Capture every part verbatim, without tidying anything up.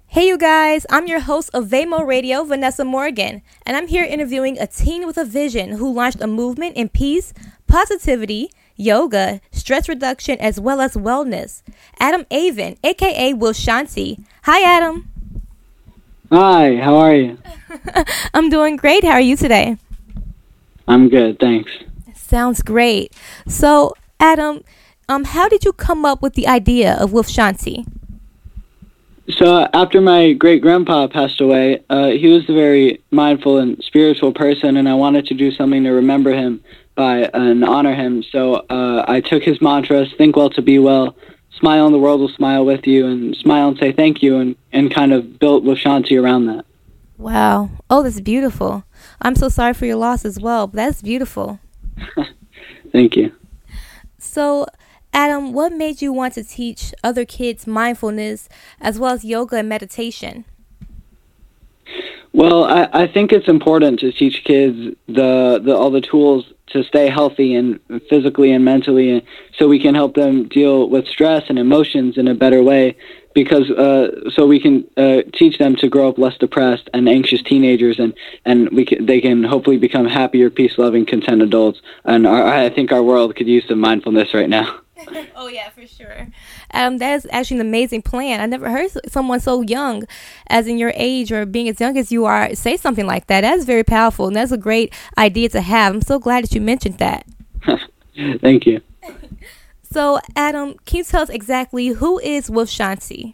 Hey, you guys, I'm your host of Vamo Radio, Vanessa Morgan, and I'm here interviewing a teen with a vision who launched a movement in peace, positivity, yoga, stress reduction, as well as wellness. Adam Avon, aka Will Shanti. Hi, Adam. Hi, how are you? I'm doing great. How are you today? I'm good, thanks. Sounds great. So, Adam, um, how did you come up with the idea of Wolf Shanti? So after my great-grandpa passed away, uh, he was a very mindful and spiritual person, and I wanted to do something to remember him by and honor him. So uh, I took his mantras, think well to be well, smile and the world will smile with you, and smile and say thank you, and, and kind of built Wolf Shanti around that. Wow. Oh, that's beautiful. I'm so sorry for your loss as well, but that's beautiful. Thank you. So, Adam, what made you want to teach other kids mindfulness as well as yoga and meditation? Well, I, I think it's important to teach kids the, the all the tools to stay healthy and physically and mentally, so we can help them deal with stress and emotions in a better way. Because uh, so we can uh, teach them to grow up less depressed and anxious teenagers, and and we can, they can hopefully become happier, peace-loving, content adults. And our, I think our world could use some mindfulness right now. Oh, yeah, for sure. Um, that is actually an amazing plan. I never heard someone so young, as in your age or being as young as you are, say something like that. That's very powerful, and that's a great idea to have. I'm so glad that you mentioned that. Thank you. So, Adam, can you tell us exactly who is Wolf Shanti?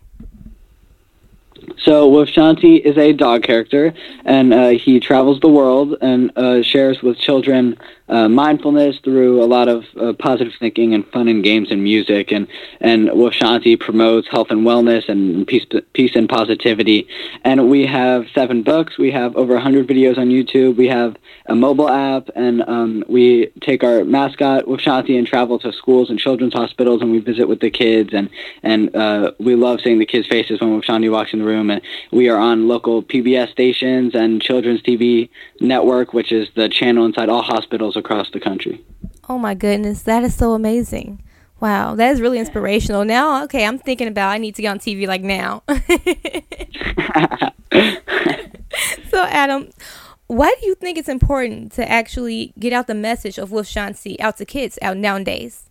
So Wolf Shanti is a dog character, and uh, he travels the world and uh, shares with children uh, mindfulness through a lot of uh, positive thinking and fun and games and music. And, and Wolf Shanti promotes health and wellness and peace, peace and positivity. And we have seven books. We have over one hundred videos on YouTube. We have a mobile app, and um, we take our mascot, Wolf Shanti, and travel to schools and children's hospitals, and we visit with the kids. And, and uh, we love seeing the kids' faces when Wolf Shanti walks in the room. And we are on local P B S stations and Children's T V Network, which is the channel inside all hospitals across the country. Oh my goodness, that is so amazing. Wow, that is really inspirational. Now, okay, I'm thinking about I need to get on T V like now. So, Adam, why do you think it's important to actually get out the message of Wolf Shanti out to kids out nowadays?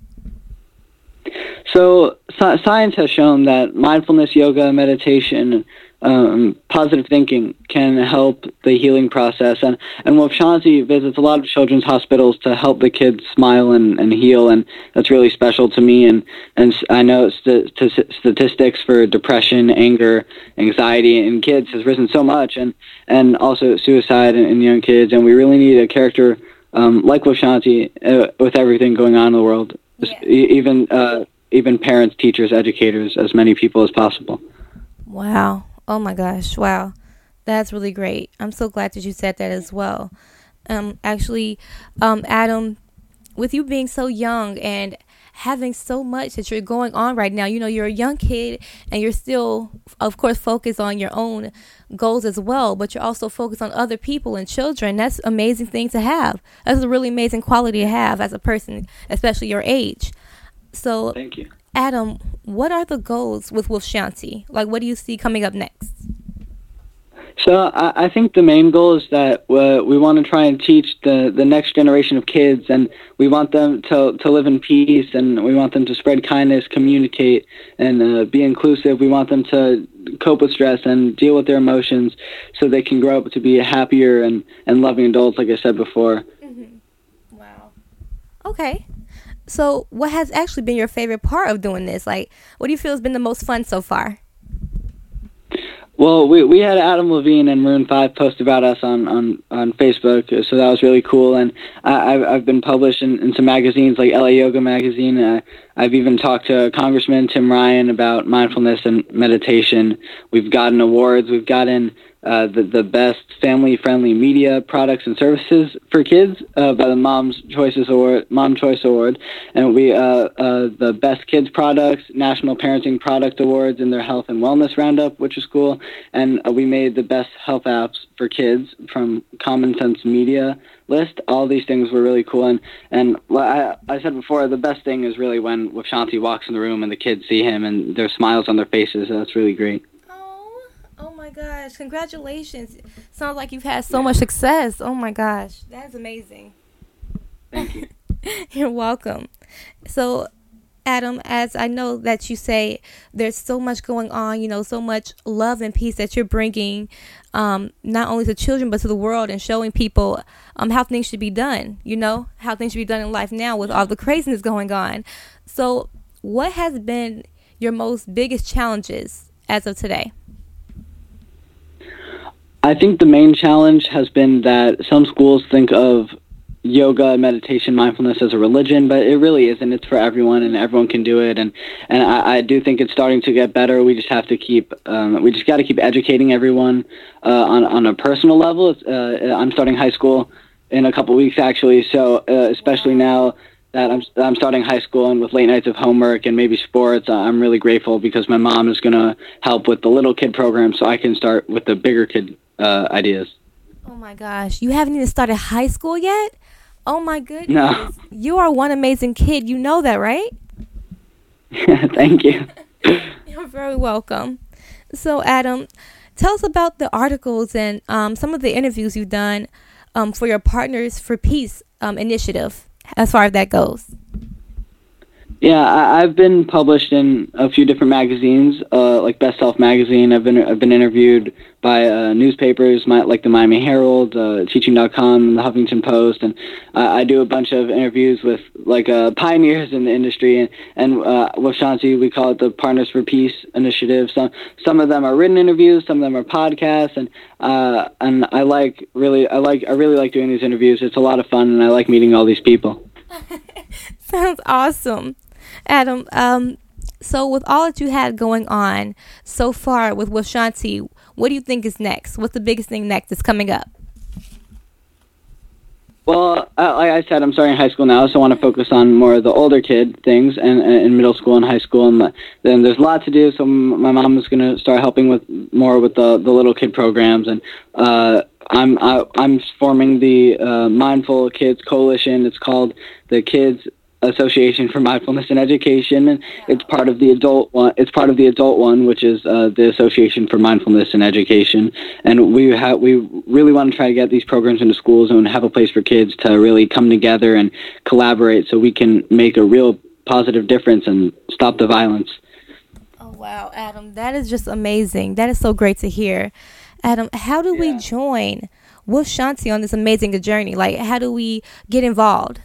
So sci- science has shown that mindfulness, yoga, meditation, um, positive thinking can help the healing process. And, and Wolf Shanti visits a lot of children's hospitals to help the kids smile and, and heal, and that's really special to me. And, and I know st- st- statistics for depression, anger, anxiety in kids has risen so much, and, and also suicide in, in young kids. And we really need a character um, like Wolf Shanti uh, with everything going on in the world, yeah. e- even uh, even parents, teachers, educators, as many people as possible. Wow. Oh my gosh. Wow. That's really great. I'm so glad that you said that as well. Um, actually, um, Adam, with you being so young and having so much that you're going on right now, you know, you're a young kid and you're still, of course, focused on your own goals as well, but you're also focused on other people and children. That's an amazing thing to have. That's a really amazing quality to have as a person, especially your age. So, thank you. Adam, what are the goals with Wolf Shanti? Like, what do you see coming up next? So I, I think the main goal is that uh, we want to try and teach the, the next generation of kids, and we want them to to live in peace, and we want them to spread kindness, communicate, and uh, be inclusive. We want them to cope with stress and deal with their emotions so they can grow up to be happier and, and loving adults, like I said before. Mm-hmm. Wow. Okay. So what has actually been your favorite part of doing this? Like, what do you feel has been the most fun so far? Well, we we had Adam Levine and Maroon five post about us on, on, on Facebook, so that was really cool. And I, I've, I've been published in, in some magazines like L A Yoga Magazine. Uh, I've even talked to Congressman Tim Ryan about mindfulness and meditation. We've gotten awards. We've gotten uh, the, the best family-friendly media products and services for kids uh, by the Mom's Choices Award, Mom Choice Award. And we uh, uh, the best kids products, National Parenting Product Awards in their Health and Wellness Roundup, which is cool. And uh, we made the best health apps for kids from Common Sense Media list. All these things were really cool. And, and I, I said before, the best thing is really when Wolf Shanti walks in the room and the kids see him and there's smiles on their faces. That's really great. gosh, congratulations. Sounds like you've had so yeah. much success. Oh my gosh, that's amazing. Thank you. You're welcome. So, Adam, as I know that you say there's so much going on, you know, so much love and peace that you're bringing um, not only to children but to the world and showing people um, how things should be done, you know, how things should be done in life now with all the craziness going on. So what has been your most biggest challenges as of today? I think the main challenge has been that some schools think of yoga, meditation, mindfulness as a religion, but it really isn't. It's for everyone, and everyone can do it. And and I, I do think it's starting to get better. We just have to keep, um, we just got to keep educating everyone uh, on on a personal level. Uh, I'm starting high school in a couple weeks, actually. So uh, especially now that I'm I'm starting high school and with late nights of homework and maybe sports, I'm really grateful because my mom is going to help with the little kid program, so I can start with the bigger kid uh, ideas. Oh my gosh, you haven't even started high school yet? Oh my goodness. No. You are one amazing kid. You know that, right? Thank you. You're very welcome. So, Adam, tell us about the articles and um, some of the interviews you've done um, for your Partners for Peace um, initiative, as far as that goes. Yeah, I, I've been published in a few different magazines, uh, like Best Self magazine. I've been I've been interviewed by uh, newspapers, my, like the Miami Herald, uh, Teaching dot com, the Huffington Post, and uh, I do a bunch of interviews with like uh, pioneers in the industry. And and uh, with Shanti, we call it the Partners for Peace initiative. Some some of them are written interviews, some of them are podcasts, and uh, and I like really I like I really like doing these interviews. It's a lot of fun, and I like meeting all these people. Sounds awesome. Adam, um, so with all that you had going on so far with, with Shanti, what do you think is next? What's the biggest thing next that's coming up? Well, uh, like I said, I'm starting high school now, so I want to focus on more of the older kid things and in middle school and high school. And the, then there's a lot to do, so my mom is going to start helping with more with the, the little kid programs. And uh, I'm I, I'm forming the uh, Mindful Kids Coalition. It's called the Kids Association for Mindfulness and Education, and it's part of the adult one. It's part of the adult one, which is uh, the Association for Mindfulness and Education. And we have we really want to try to get these programs into schools and have a place for kids to really come together and collaborate, so we can make a real positive difference and stop the violence. Oh wow, Adam, that is just amazing. That is so great to hear. Adam, how do yeah. we join with Shanti on this amazing journey? Like, how do we get involved?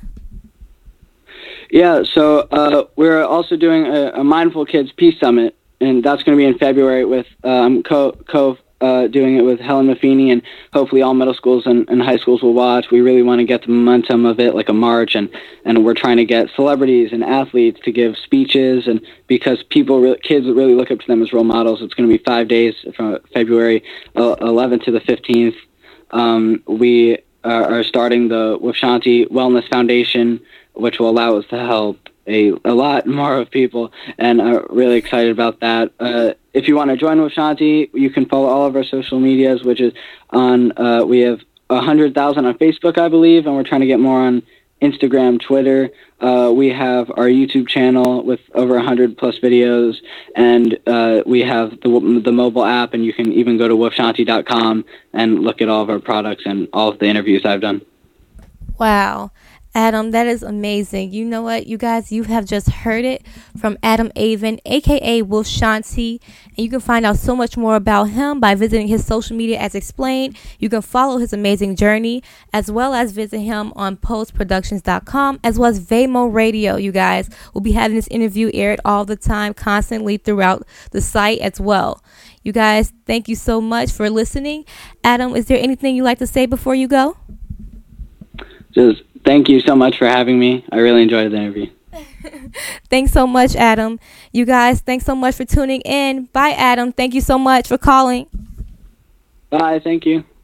Yeah, so uh, we're also doing a, a Mindful Kids Peace Summit, and that's going to be in February with um, co co uh, doing it with Helen Maffini, and hopefully all middle schools and, and high schools will watch. We really want to get the momentum of it, like a march, and, and we're trying to get celebrities and athletes to give speeches, and because people, re- kids really look up to them as role models. It's going to be five days from February eleventh to the fifteenth. Um, we are, are starting the With Shanti Wellness Foundation, which will allow us to help a, a lot more of people, and I'm really excited about that. Uh, if you want to join with Shanti, you can follow all of our social medias, which is on, uh, we have one hundred thousand on Facebook, I believe, and we're trying to get more on Instagram, Twitter. Uh, we have our YouTube channel with over one hundred plus videos, and uh, we have the the mobile app, and you can even go to with shanti dot com and look at all of our products and all of the interviews I've done. Wow. Adam, that is amazing. You know what, you guys, you have just heard it from Adam Avon, aka With Shanti, and you can find out so much more about him by visiting his social media as explained. You can follow his amazing journey, as well as visit him on post productions dot com, as well as Vaymo Radio. You guys will be having this interview aired all the time, constantly throughout the site as well. You guys, thank you so much for listening. Adam, is there anything you'd like to say before you go? Just thank you so much for having me. I really enjoyed the interview. Thanks so much, Adam. You guys, thanks so much for tuning in. Bye, Adam. Thank you so much for calling. Bye. Thank you.